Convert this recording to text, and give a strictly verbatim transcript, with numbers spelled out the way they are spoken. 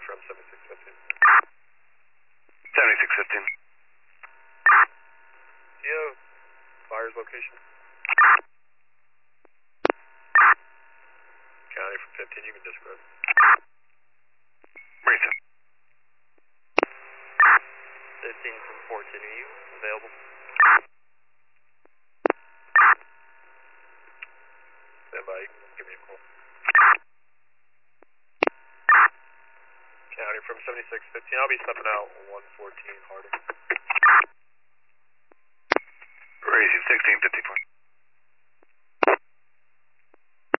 from seventy-six fifteen. seventy-six fifteen. Do you have fire's location? County from fifteen, you can disregard. Marisa. fifteen from fourteen, are you available? Stand by, you can give me a call. County from seventy-six fifteen, I'll be stepping out one fourteen Harding. Racing sixteen fifty-four.